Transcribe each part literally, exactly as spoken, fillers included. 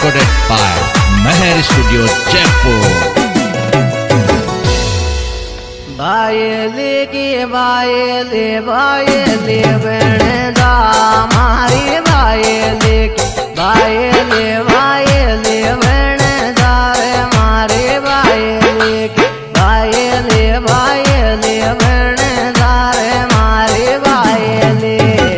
recorded by Meher Studio, Jaipur. बायले की बायले बायले बने जा मारी बायले की बायले बायले बने जा रे मारी बायले की बायले बायले बने जा रे मारी बायले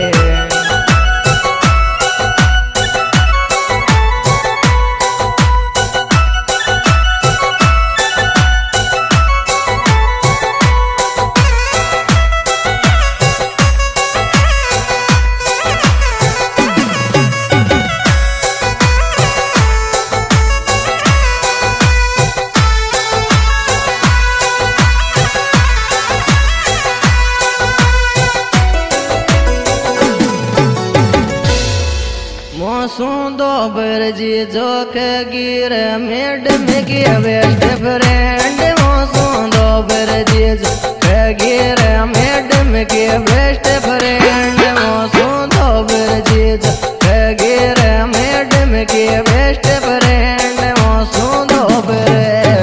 मोसूंदो बरजी जोख गिर मेड में गिर बेस्ट फ्रेंड मोसूंदो बरजी जोख गिर मेड में गिर बेस्ट फ्रेंड मोसूंदो बरजी जोख गिर मेड में गिर बेस्ट फ्रेंड मोसूंदो बर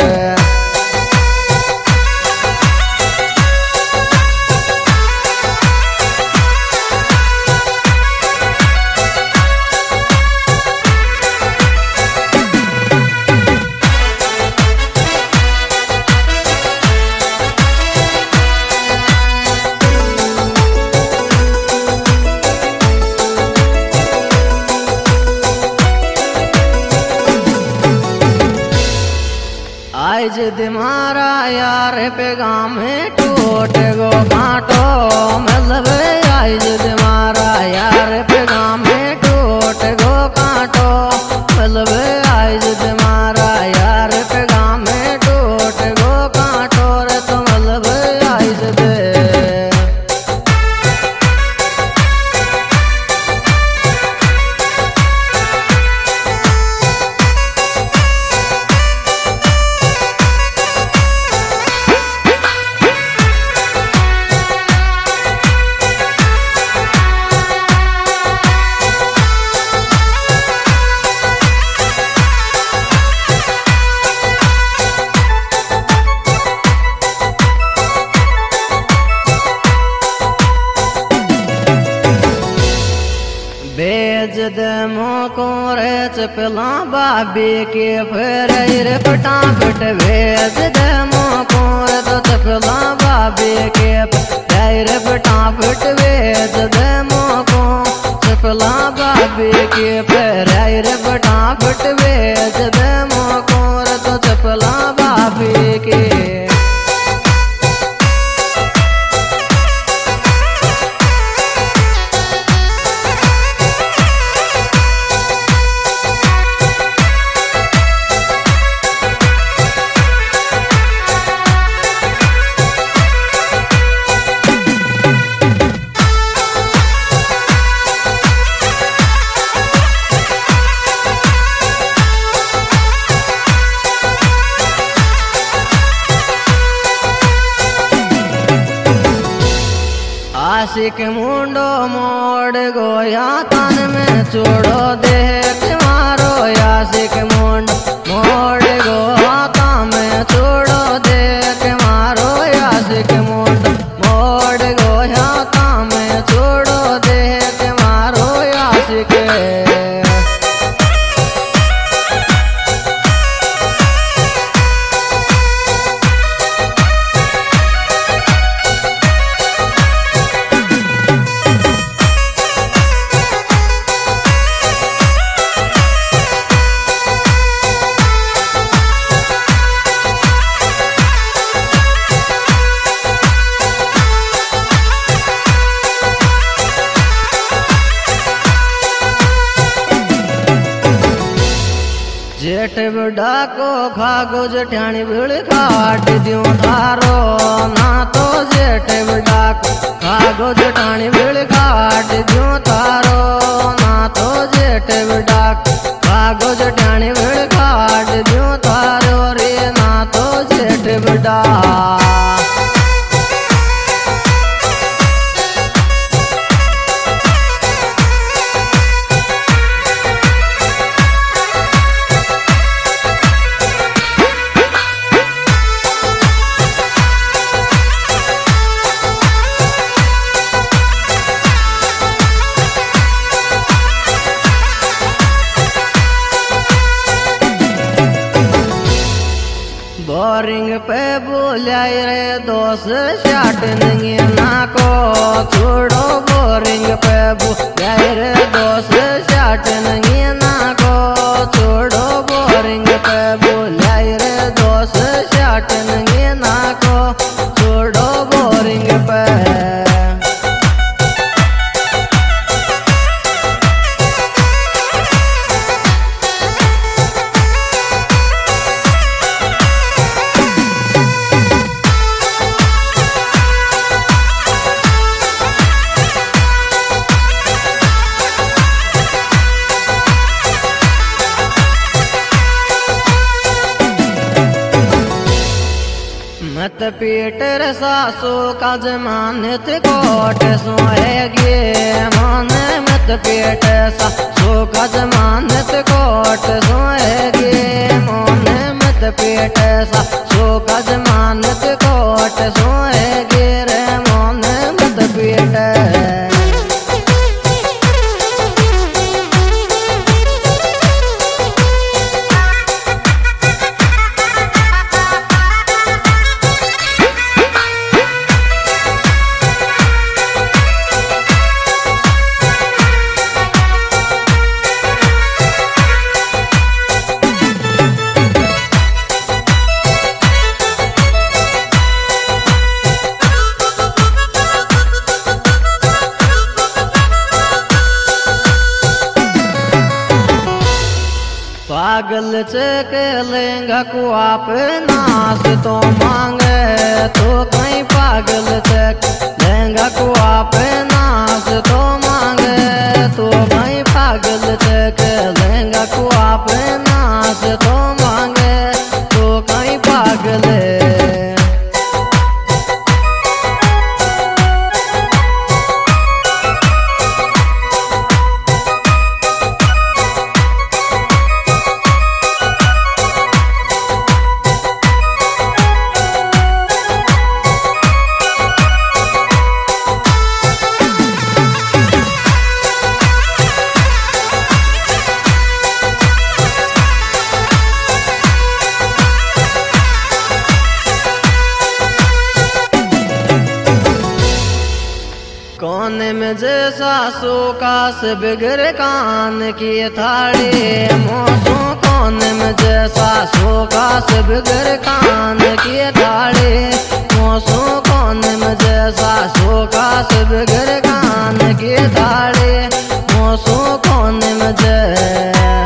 आज दिमारा यार पैगाम टूट गो कांटो मतलब आज दिमारा यार पैगाम टूट गो कांटो मतलब आज दिमारा यार पैगाम टूट गो कांटो रे तो मतलब आज दे बेज दमो को रे चपला बाबी के फिर रे फटाफट बेज दमो को रे तो चपला बाबी के फिर फटाफट बेज दमो को चपला बाबी के फिर रे फटाफट बेज दमो को रे तो चपला बाबी के आशिक मुंडो मोड़ गोया तन में चोड़ो देख मारो आशिक मुंड मोड़ गोया तन में चोड़ो देख मारो आशिक मुंड मोड़ गोया तन में चोड़ो देख मारो आशिक जेठ बुढ़ा को खागो जठानी भीड़ काट दियो थारो ना तो जेठ बुढ़ा को खागो जठानी भीड़ काट दियो थारो ना तो जेठ बुढ़ा को खागो जठानी भीड़ काट दियो थारो रे ना तो जेठ बुढ़ा बोलिया रे दोस्त शाट नहीं ना को छोड़ो बोरिंग पे बोलिया रे दोस्त शाट नहीं ना को छोड़ो बोरिंग पे बोलिया रे दोस्त शाट नहीं ना को छोड़ो बोरिंग पे। मत पीटर सासू का जमानत कोट सोएगी मन मत पीट सासू का जमानत कोट सोएगी मन मत पीट सासू का जमानत कोट सोएगी रे मन मत पीट। पागल चक लेंगा को आप नाश तो मांगे तो कहीं पागल चक लेंगा को आप नाश तो मांगे तो कहीं पागल चक लेंगा को आप नाश तो मांगे तो कहीं पागल। कौन में जैसा सो कास बिगड़ कान की थाड़ी मोसो कौन में जैसा सो कास बिगड़ कान की थाड़ी मोसो कौन में जैसा सो कास बिगड़ कान की थाड़ी मोसो कौन में जै।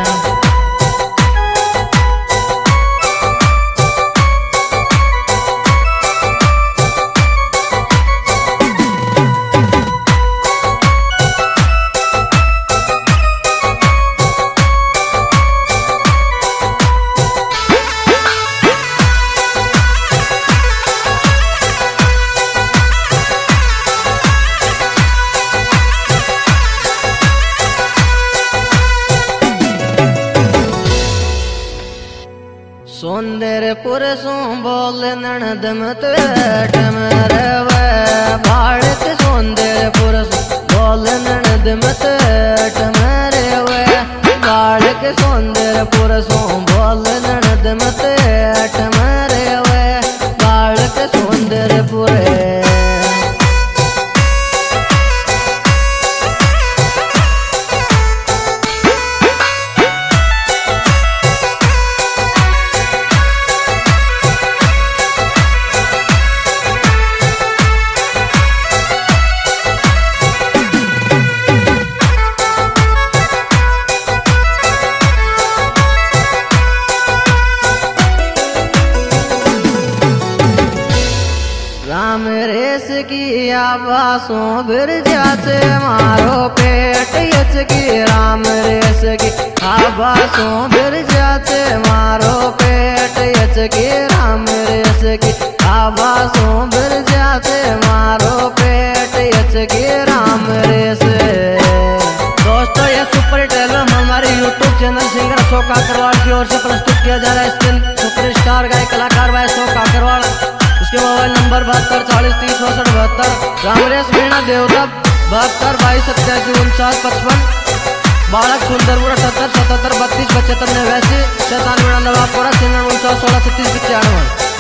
सुंदरपुर सो बोल ननद मत टमरे वे भारत सुंदरपुर सो बोल ननद मत टमरे वे भारत सुंदरपुर सो बोल ननद मत टमरे वे भारत सुंदरपुर। राम रेस की आवासों बिर जाते मारो पेट यच की राम रेस की आवासों बिर जाते मारो पेट यच की राम रेस की आवासों बिर जाते मारो पेट यच की राम रेस। दोस्तों ये सुपर हिट एल्बम हमारे YouTube channel singer Ashok Kakarwal की ओर से प्रस्तुत किया जा रहा है। इसके सुपरस्टार गायक कलाकार भाई अशोक काकरवाल, इसके मोबाइल नंबर बहत्तर चालीस तीस चौसठ बहत्तर। रामरेश मीणा देवता बहत्तर बाईस सत्तासी उनचास पचपन। बालक सुंदरपुर अठहत्तर सतहत्तर बत्तीस पचहत्तर नवासी सैतानवे नवापुरा सिंगर उनचास सोलह छत्तीस पचानवे।